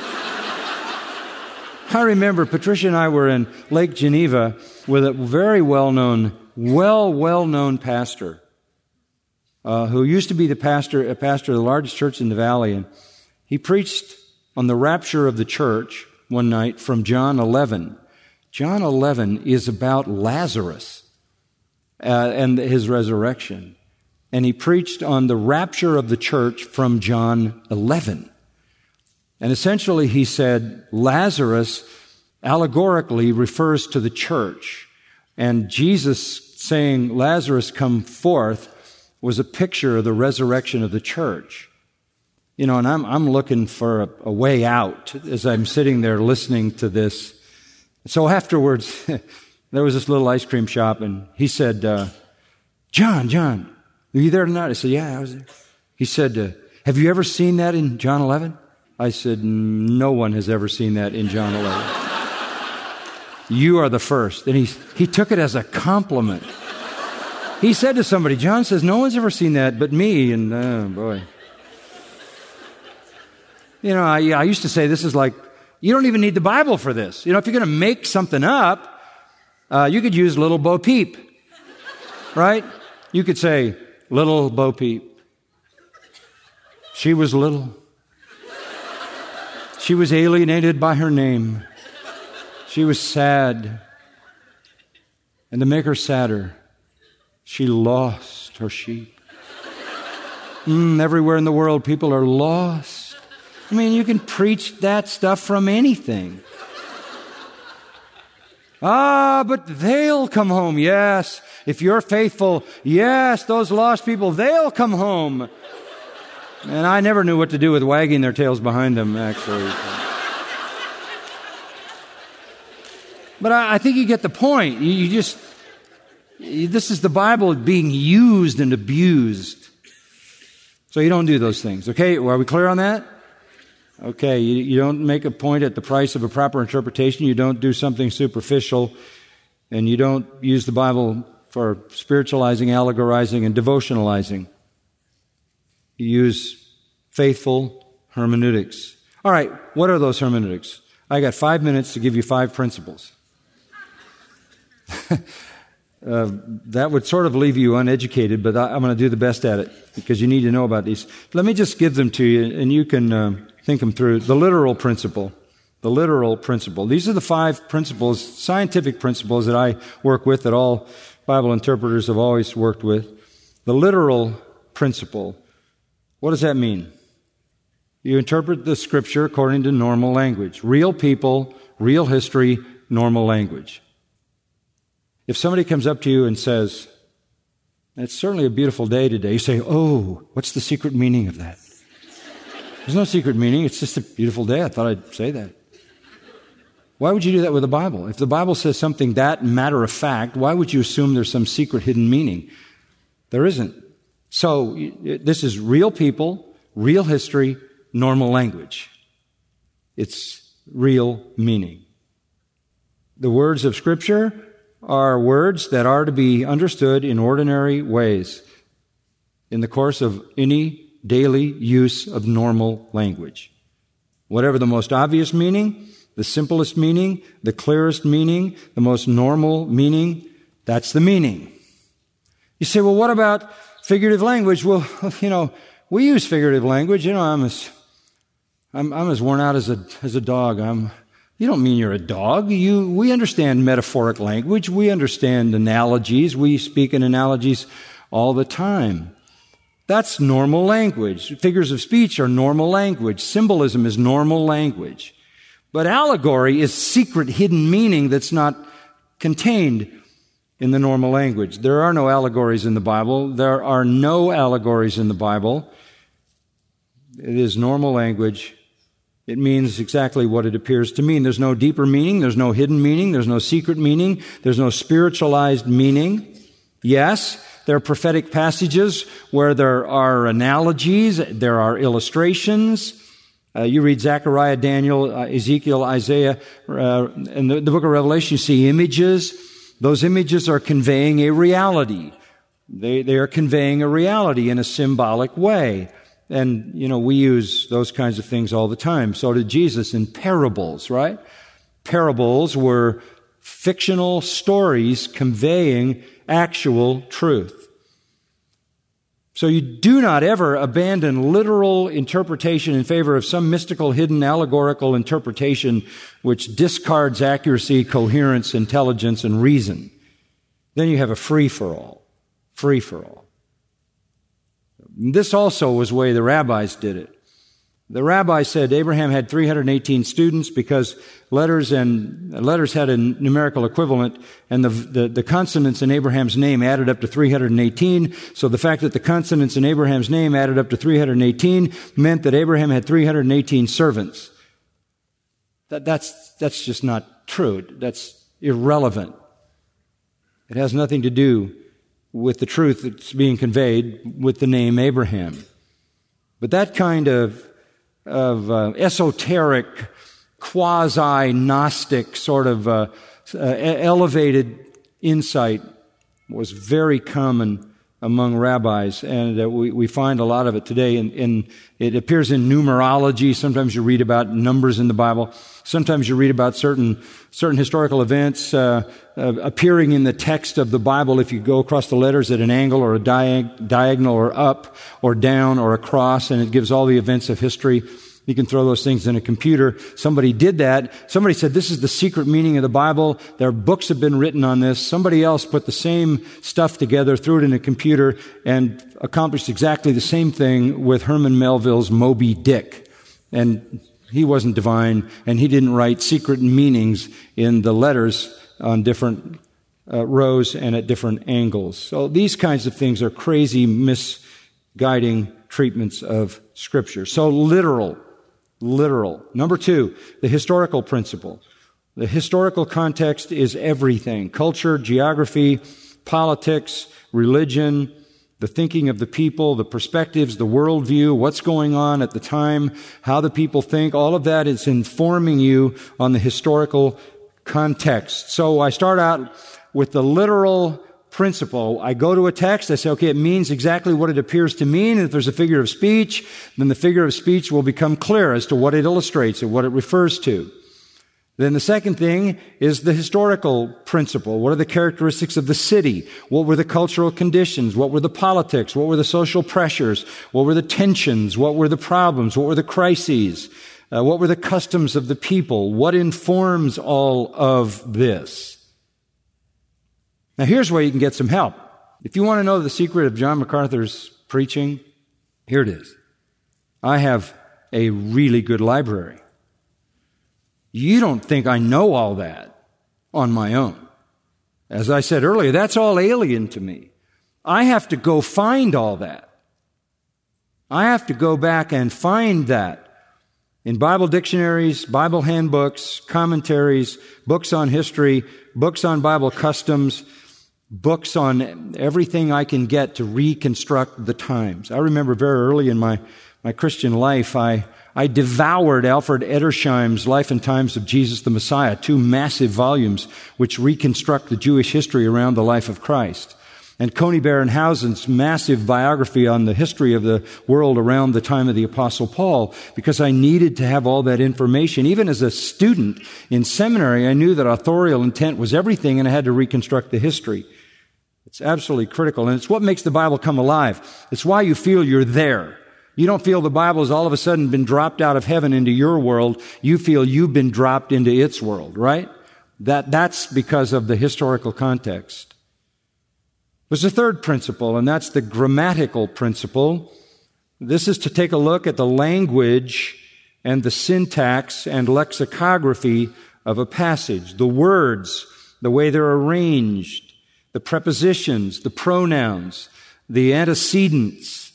B: I remember Patricia and I were in Lake Geneva with a very well-known, well, well-known pastor uh, who used to be the pastor, a pastor of the largest church in the valley. And he preached on the rapture of the church one night from John eleven. John eleven is about Lazarus. Uh, and his resurrection. and he preached on the rapture of the church from John eleven. And essentially he said Lazarus allegorically refers to the church, and Jesus saying, Lazarus, come forth, was a picture of the resurrection of the church. You know, and I'm, I'm looking for a, a way out as I'm sitting there listening to this. So afterwards, there was this little ice cream shop, and he said, uh, John, John, were you there tonight? I said, yeah, I was there. He said, uh, have you ever seen that in John eleven? I said, no one has ever seen that in John eleven. You are the first. And he, he took it as a compliment. He said to somebody, John says, no one's ever seen that but me. And, oh, boy. You know, I, I used to say this is like, you don't even need the Bible for this. You know, if you're going to make something up, uh, you could use Little Bo Peep. Right? You could say, Little Bo Peep. She was little. She was alienated by her name. She was sad. And to make her sadder, she lost her sheep. Mm, everywhere in the world, people are lost. I mean, you can preach that stuff from anything. Ah, but they'll come home. Yes. If you're faithful, yes, those lost people, they'll come home. And I never knew what to do with wagging their tails behind them, actually. But I, I think you get the point. You, you just, you, this is the Bible being used and abused. So you don't do those things. Okay, are we clear on that? Okay, you, you don't make a point at the price of a proper interpretation. You don't do something superficial. And you don't use the Bible for spiritualizing, allegorizing, and devotionalizing. You use faithful hermeneutics. All right, what are those hermeneutics? I got five minutes to give you five principles. uh, that would sort of leave you uneducated, but I, I'm going to do the best at it because you need to know about these. Let me just give them to you, and you can uh, think them through. The literal principle. The literal principle. These are the five principles, scientific principles that I work with, that all Bible interpreters have always worked with. The literal principle. What does that mean? You interpret the Scripture according to normal language. Real people, real history, normal language. If somebody comes up to you and says, it's certainly a beautiful day today, you say, oh, what's the secret meaning of that? There's no secret meaning. It's just a beautiful day. I thought I'd say that. Why would you do that with the Bible? If the Bible says something that matter of fact, why would you assume there's some secret hidden meaning? There isn't. So this is real people, real history, normal language. It's real meaning. The words of Scripture are words that are to be understood in ordinary ways in the course of any daily use of normal language. Whatever the most obvious meaning, the simplest meaning, the clearest meaning, the most normal meaning, that's the meaning. You say, well, what about figurative language? Well, you know, we use figurative language. You know, I'm as, I'm, I'm as worn out as a, as a dog. I'm, you don't mean you're a dog. You, we understand metaphoric language. We understand analogies. We speak in analogies all the time. That's normal language. Figures of speech are normal language. Symbolism is normal language. But allegory is secret, hidden meaning that's not contained in the normal language. There are no allegories in the Bible. There are no allegories in the Bible. It is normal language. It means exactly what it appears to mean. There's no deeper meaning. There's no hidden meaning. There's no secret meaning. There's no spiritualized meaning. Yes, there are prophetic passages where there are analogies. There are illustrations. Uh, you read Zechariah, Daniel, uh, Ezekiel, Isaiah, uh, in the, the book of Revelation, you see images. Those images are conveying a reality. They, they are conveying a reality in a symbolic way. And, you know, we use those kinds of things all the time. So did Jesus in parables, right? Parables were fictional stories conveying actual truth. So you do not ever abandon literal interpretation in favor of some mystical, hidden, allegorical interpretation which discards accuracy, coherence, intelligence, and reason. Then you have a free-for-all. Free-for-all. This also was the way the rabbis did it. The rabbi said Abraham had three hundred eighteen students because letters and letters had a numerical equivalent, and the, the, the consonants in Abraham's name added up to three hundred eighteen. So the fact that the consonants in Abraham's name added up to three hundred eighteen meant that Abraham had three hundred eighteen servants. That, that's, that's just not true. That's irrelevant. It has nothing to do with the truth that's being conveyed with the name Abraham. But that kind of of uh, esoteric, quasi-Gnostic sort of uh, uh, elevated insight was very common among rabbis, and uh, we, we find a lot of it today. In, in it appears in numerology. Sometimes you read about numbers in the Bible. Sometimes you read about certain certain historical events uh, uh, appearing in the text of the Bible. If you go across the letters at an angle or a diag- diagonal or up or down or across, and it gives all the events of history. You can throw those things in a computer. Somebody did that. Somebody said, this is the secret meaning of the Bible. There are books have been written on this. Somebody else put the same stuff together, threw it in a computer, and accomplished exactly the same thing with Herman Melville's Moby Dick. And he wasn't divine, and he didn't write secret meanings in the letters on different uh, rows and at different angles. So these kinds of things are crazy, misguiding treatments of Scripture. So literal. Literal. Number two, the historical principle. The historical context is everything. Culture, geography, politics, religion, the thinking of the people, the perspectives, the worldview, what's going on at the time, how the people think. All of that is informing you on the historical context. So I start out with the literal principle. I go to a text, I say, okay, it means exactly what it appears to mean. And if there's a figure of speech, then the figure of speech will become clear as to what it illustrates and what it refers to. Then the second thing is the historical principle. What are the characteristics of the city? What were the cultural conditions? What were the politics? What were the social pressures? What were the tensions? What were the problems? What were the crises? Uh, what were the customs of the people? What informs all of this? Now, here's where you can get some help. If you want to know the secret of John MacArthur's preaching, here it is. I have a really good library. You don't think I know all that on my own. As I said earlier, that's all alien to me. I have to go find all that. I have to go back and find that in Bible dictionaries, Bible handbooks, commentaries, books on history, books on Bible customs, books on everything I can get to reconstruct the times. I remember very early in my, my Christian life, I, I devoured Alfred Edersheim's Life and Times of Jesus the Messiah, two massive volumes which reconstruct the Jewish history around the life of Christ. And Coney Barrenhausen's massive biography on the history of the world around the time of the Apostle Paul, because I needed to have all that information. Even as a student in seminary, I knew that authorial intent was everything, and I had to reconstruct the history. It's absolutely critical, and it's what makes the Bible come alive. It's why you feel you're there. You don't feel the Bible has all of a sudden been dropped out of heaven into your world. You feel you've been dropped into its world, right? That, that's because of the historical context. There's a third principle, and that's the grammatical principle. This is to take a look at the language and the syntax and lexicography of a passage. The words, the way they're arranged, the prepositions, the pronouns, the antecedents.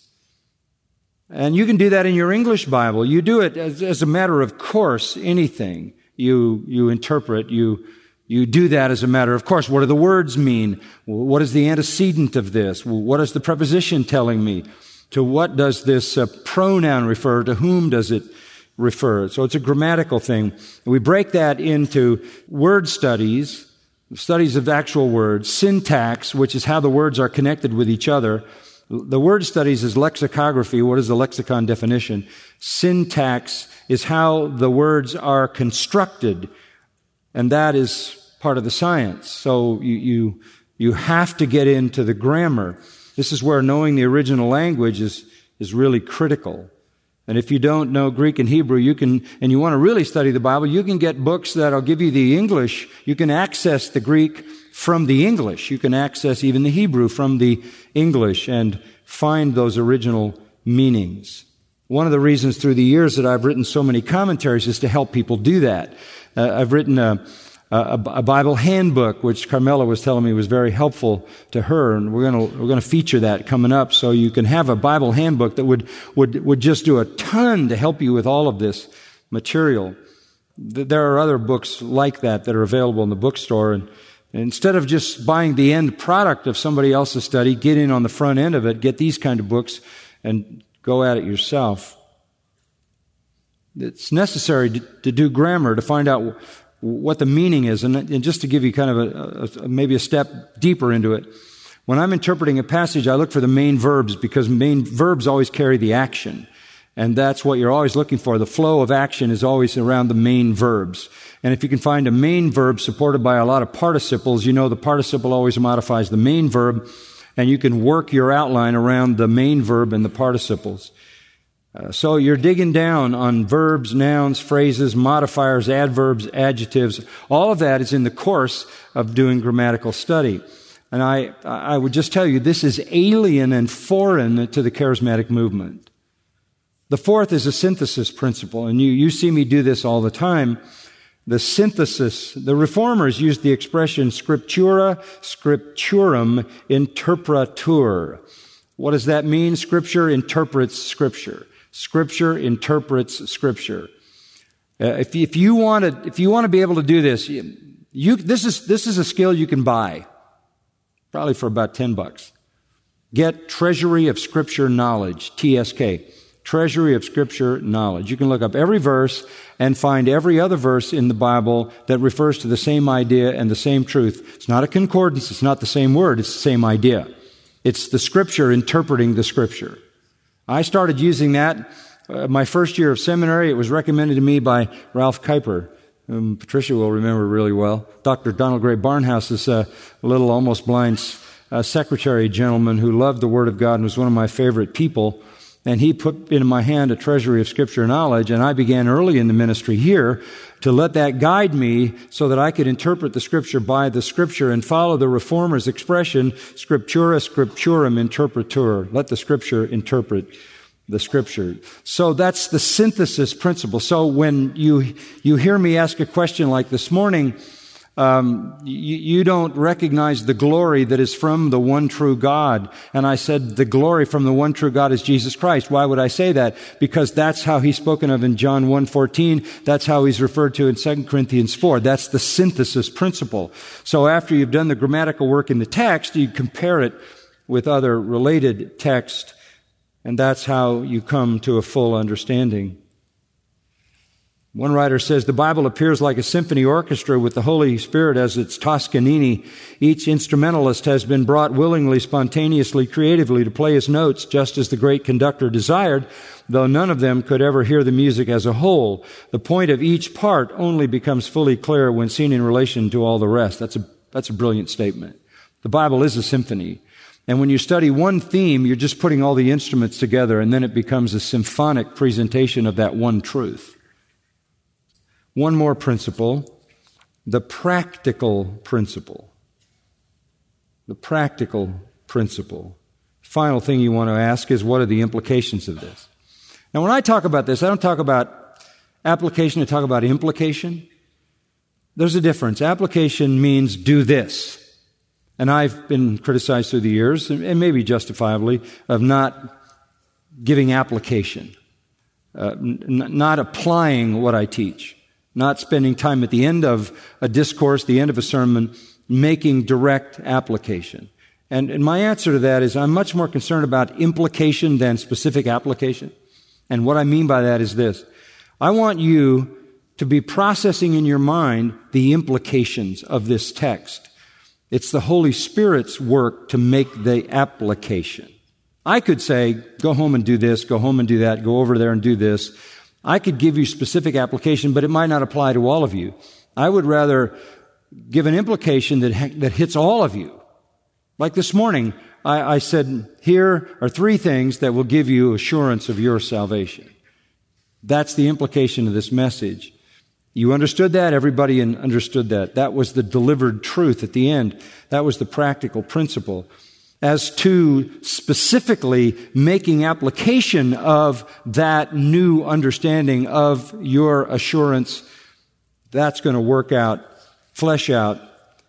B: And you can do that in your English Bible. You do it as, as a matter of course, anything you, you interpret, you, you do that as a matter of course. What do the words mean? What is the antecedent of this? What is the preposition telling me? To what does this uh, pronoun refer? To whom does it refer? So it's a grammatical thing. We break that into word studies, studies of actual words, syntax, which is how the words are connected with each other. The word studies is lexicography. What is the lexicon definition? Syntax is how the words are constructed, and that is part of the science. So you, you, you have to get into the grammar. This is where knowing the original language is, is really critical. And if you don't know Greek and Hebrew, you can, and you want to really study the Bible, you can get books that'll give you the English. You can access the Greek from the English. You can access even the Hebrew from the English and find those original meanings. One of the reasons through the years that I've written so many commentaries is to help people do that. Uh, I've written a, a, a Bible handbook, which Carmela was telling me was very helpful to her, and we're going to we're going to feature that coming up. So you can have a Bible handbook that would would would just do a ton to help you with all of this material. There are other books like that that are available in the bookstore, and instead of just buying the end product of somebody else's study, get in on the front end of it. Get these kind of books and go at it yourself. It's necessary to, to do grammar to find out w- what the meaning is. And, and just to give you kind of a, a, maybe a step deeper into it, when I'm interpreting a passage, I look for the main verbs because main verbs always carry the action. And that's what you're always looking for. The flow of action is always around the main verbs. And if you can find a main verb supported by a lot of participles, you know the participle always modifies the main verb, and you can work your outline around the main verb and the participles. Uh, so you're digging down on verbs, nouns, phrases, modifiers, adverbs, adjectives. All of that is in the course of doing grammatical study. And I, I would just tell you, this is alien and foreign to the charismatic movement. The fourth is a synthesis principle, and you, you see me do this all the time. The synthesis, the Reformers used the expression scriptura scripturum interpretur. What does that mean? Scripture interprets Scripture. Scripture interprets Scripture. Uh, if, if you want to, if you want to be able to do this, you, you, this is this is a skill you can buy, probably for about ten bucks. Get Treasury of Scripture Knowledge, T S K. Treasury of Scripture Knowledge. You can look up every verse and find every other verse in the Bible that refers to the same idea and the same truth. It's not a concordance. It's not the same word. It's the same idea. It's the Scripture interpreting the Scripture. I started using that uh, my first year of seminary. It was recommended to me by Ralph Kuyper, whom Patricia will remember really well. Doctor Donald Gray Barnhouse's uh, little almost blind uh, secretary gentleman who loved the Word of God and was one of my favorite people. And he put in my hand a treasury of Scripture knowledge, and I began early in the ministry here to let that guide me so that I could interpret the Scripture by the Scripture and follow the Reformers' expression, Scriptura Scripturum interpretur. Let the Scripture interpret the Scripture. So that's the synthesis principle. So when you you hear me ask a question like this morning, Um, you, you don't recognize the glory that is from the one true God. And I said the glory from the one true God is Jesus Christ. Why would I say that? Because that's how he's spoken of in John one fourteen. That's how he's referred to in Second Corinthians four. That's the synthesis principle. So after you've done the grammatical work in the text, you compare it with other related text, and that's how you come to a full understanding. One writer says, the Bible appears like a symphony orchestra with the Holy Spirit as its Toscanini. Each instrumentalist has been brought willingly, spontaneously, creatively to play his notes just as the great conductor desired, though none of them could ever hear the music as a whole. The point of each part only becomes fully clear when seen in relation to all the rest. That's a, that's a brilliant statement. The Bible is a symphony. And when you study one theme, you're just putting all the instruments together, and then it becomes a symphonic presentation of that one truth. One more principle, the practical principle. The practical principle. Final thing you want to ask is, what are the implications of this? Now, when I talk about this, I don't talk about application, I talk about implication. There's a difference. Application means do this. And I've been criticized through the years, and maybe justifiably, of not giving application, uh, n- not applying what I teach. Not spending time at the end of a discourse, the end of a sermon, making direct application. And, and my answer to that is I'm much more concerned about implication than specific application. And what I mean by that is this. I want you to be processing in your mind the implications of this text. It's the Holy Spirit's work to make the application. I could say, go home and do this, go home and do that, go over there and do this. I could give you specific application, but it might not apply to all of you. I would rather give an implication that that hits all of you. Like this morning, I, I said, here are three things that will give you assurance of your salvation. That's the implication of this message. You understood that? Everybody understood that. That was the delivered truth at the end. That was the practical principle. As to specifically making application of that new understanding of your assurance, that's going to work out, flesh out,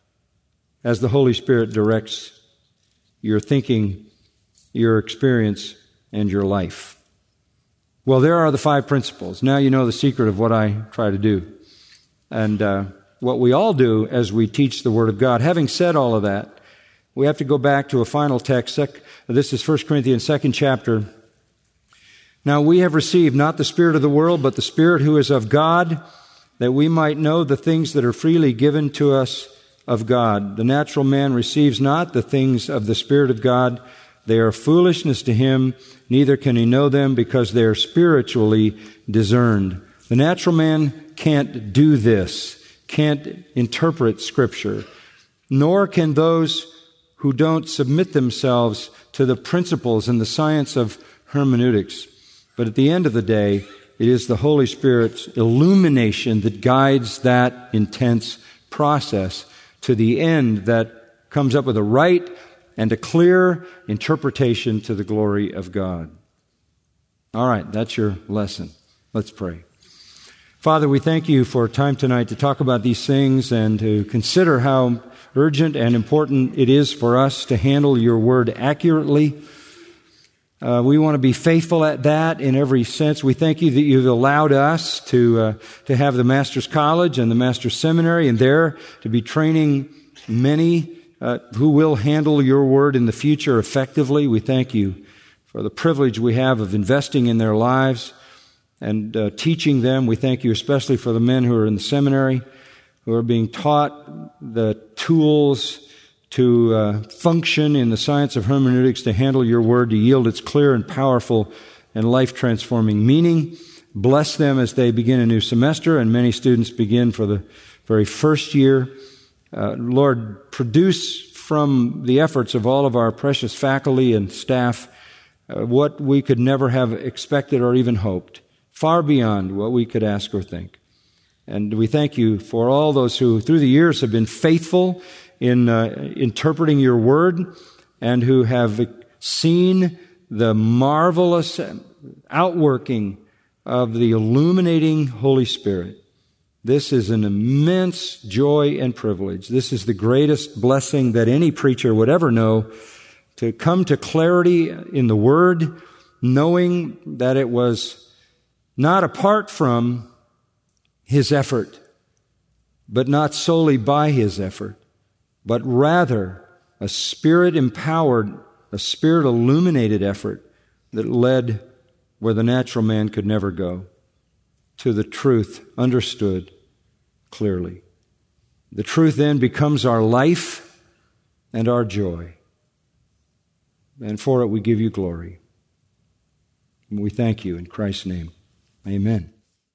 B: as the Holy Spirit directs your thinking, your experience, and your life. Well, there are the five principles. Now you know the secret of what I try to do. And uh, what we all do as we teach the Word of God. Having said all of that, we have to go back to a final text. This is First Corinthians, second chapter. Now we have received not the spirit of the world, but the Spirit who is of God, that we might know the things that are freely given to us of God. The natural man receives not the things of the Spirit of God. They are foolishness to him, neither can he know them, because they are spiritually discerned. The natural man can't do this, can't interpret Scripture, nor can those who don't submit themselves to the principles and the science of hermeneutics. But at the end of the day, it is the Holy Spirit's illumination that guides that intense process to the end that comes up with a right and a clear interpretation to the glory of God. All right, that's your lesson. Let's pray. Father, we thank you for time tonight to talk about these things and to consider how urgent and important it is for us to handle your word accurately. Uh, we want to be faithful at that in every sense. We thank you that you've allowed us to uh, to have the Master's College and the Master's Seminary, and there to be training many uh, who will handle your word in the future effectively. We thank you for the privilege we have of investing in their lives and uh, teaching them. We thank you especially for the men who are in the seminary, who are being taught the tools to uh, function in the science of hermeneutics, to handle your word, to yield its clear and powerful and life-transforming meaning. Bless them as they begin a new semester, and many students begin for the very first year. Uh, Lord, produce from the efforts of all of our precious faculty and staff uh, what we could never have expected or even hoped, far beyond what we could ask or think. And we thank you for all those who, through the years, have been faithful in uh, interpreting your word and who have seen the marvelous outworking of the illuminating Holy Spirit. This is an immense joy and privilege. This is the greatest blessing that any preacher would ever know, to come to clarity in the word, knowing that it was not apart from his effort, but not solely by his effort, but rather a Spirit-empowered, a Spirit-illuminated effort that led where the natural man could never go, to the truth understood clearly. The truth then becomes our life and our joy. And for it we give you glory. And we thank you in Christ's name. Amen.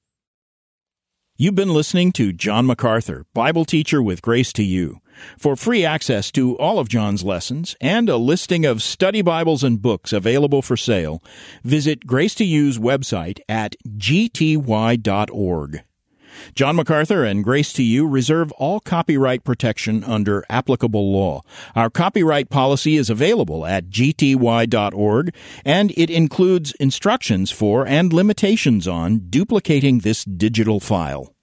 A: You've been listening to John MacArthur, Bible teacher with Grace to You. For free access to all of John's lessons and a listing of study Bibles and books available for sale, visit Grace to You's website at g t y dot org. John MacArthur and Grace to You reserve all copyright protection under applicable law. Our copyright policy is available at g t y dot org, and it includes instructions for and limitations on duplicating this digital file.